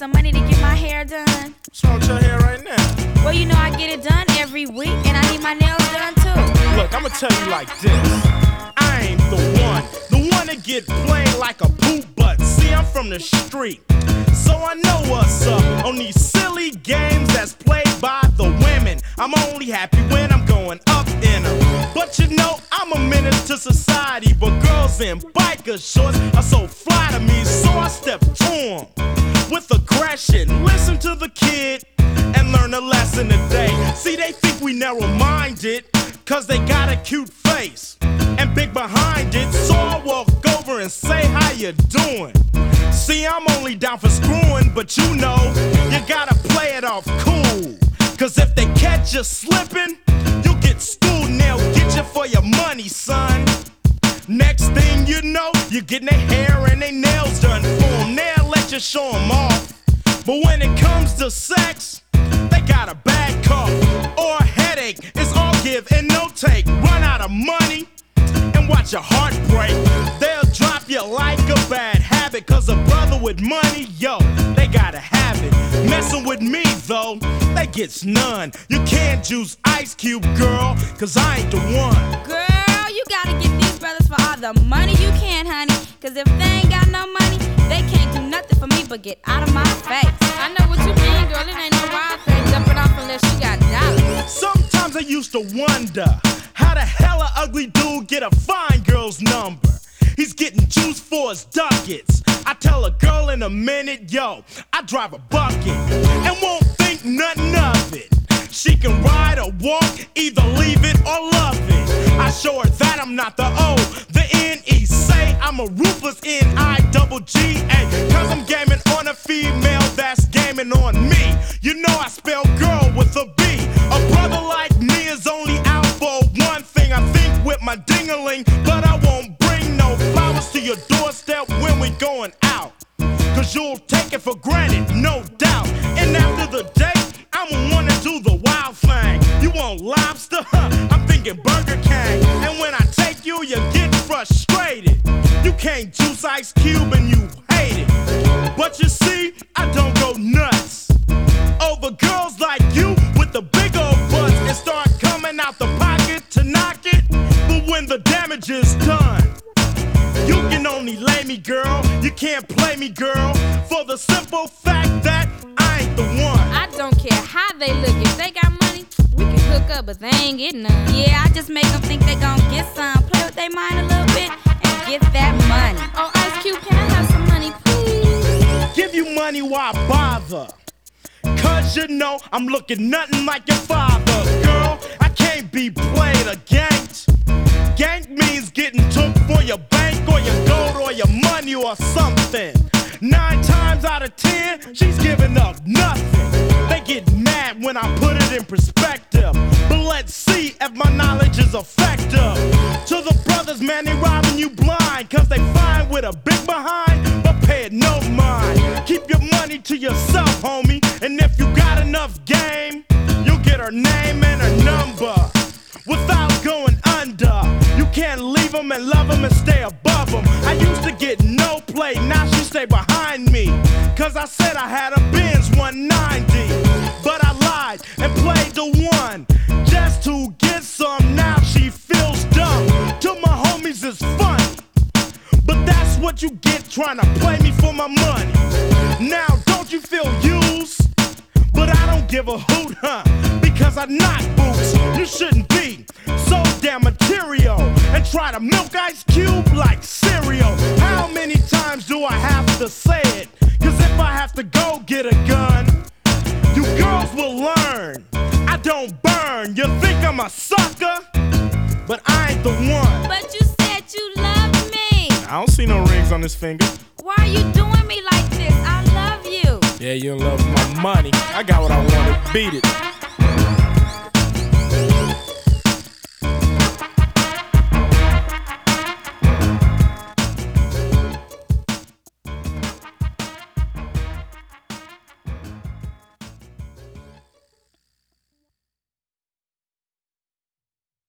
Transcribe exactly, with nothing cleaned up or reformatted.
some money to get my hair done? What's wrong with your hair right now? Well, you know I get it done every week, and I need my nails done too. Look, I'ma tell you like this. I ain't the one, the one that get played like a poop butt. See, I'm from the street, so I know what's up on these silly games that's played by the women. I'm only happy when I'm going up in them. But you know, I'm a menace to society, but girls in biker shorts are so fly to me, so I step to them with aggression. Listen to the kid and learn a lesson today. See, they think we narrow-minded, cause they got a cute face and big behind it, so I walk over and say, how you doing? See, I'm only down for screwing, but you know, you gotta play it off cool. Cause if they catch you slipping, you'll get schooled and they'll get you for your money, son. Next thing you know, you're getting their hair and their nails done for them. They'll let you show them off. But when it comes to sex, they got a bad cough or a headache. It's all give and no take. Run out of money and watch your heart break. They'll drop you like a bad habit, cause a brother with money, yo, they gotta have it. Messing with me though, they gets none. You can't juice Ice Cube, girl, cause I ain't the one. Girl, you gotta get these brothers for all the money you can, honey. Cause if they ain't got no money, they can't do nothing for me but get out of my face. I know what you mean, girl, it ain't no wild thing. Jumping off unless you got dollars. Sometimes I used to wonder how the hell a ugly dude get a fine girl's number. He's getting juice for his ducats. I tell a girl in a minute, yo, I drive a bucket and won't think nothing of it. She can ride or walk, either leave it or love it. I show her that I'm not the O, the N E. Say I'm a ruthless N I double G A. Cause I'm gaming on a female that's gaming on me. You know I spell girl with a B. A brother like me is only out for one thing. I think with my ding-a-ling, but I won't bring no flowers to your doorstep when we going out. Cause you'll take it for granted, no doubt. And after the date, I'ma wanna do the wild thing. You want lobster? Huh, I'm thinking Burger King. And when I take you, you get frustrated. You can't juice Ice Cube and you hate it. But you see, I don't go nuts over girls like you with the big old butts and start coming out the pocket to knock it. But when the damage is done, you can only lay me, girl. You can't play me, girl, for the simple fact that I ain't the one. I don't care how they look. If they got money, we can hook up, but they ain't getting none. Yeah, I just make them think they gon' get some. Play with their mind a little bit and get that money. Oh, Ice Cube, can I have some money, please? Give you money, why bother? Cause you know I'm looking nothing like your father. Girl, I can't be played or ganked. Gank means getting took for your bank or your gold or your money or something. Nine times out of ten, she's giving up nothing. They get mad when I put it in perspective. But let's see if my knowledge is effective. To the brothers, man, they robbing you blind. Cause they fine with a big behind, but pay it no mind. Keep your money to yourself, homie. And if you got enough game, you'll get her name and her number without going under. You can't leave them and love them and stay above them. I used to get no play, now she stay behind me. Cause I said I had a Benz one ninety, but I lied and played the one just to get some. Now she feels dumb. To my homies it's funny, but that's what you get trying to play me for my money. Now don't you feel used? But I don't give a hoot, huh? Because I knock boots. You shouldn't be so damn material and try to milk Ice Cube like cereal. How many times do I have to say it? Cause if I have to go get a gun, you girls will learn I don't burn. You think I'm a sucker, but I ain't the one. But you said you love me. I don't see no rings on this finger. Why are you doing me like this? I love you. Yeah, you in love with my money. I got what I wanted. Beat it.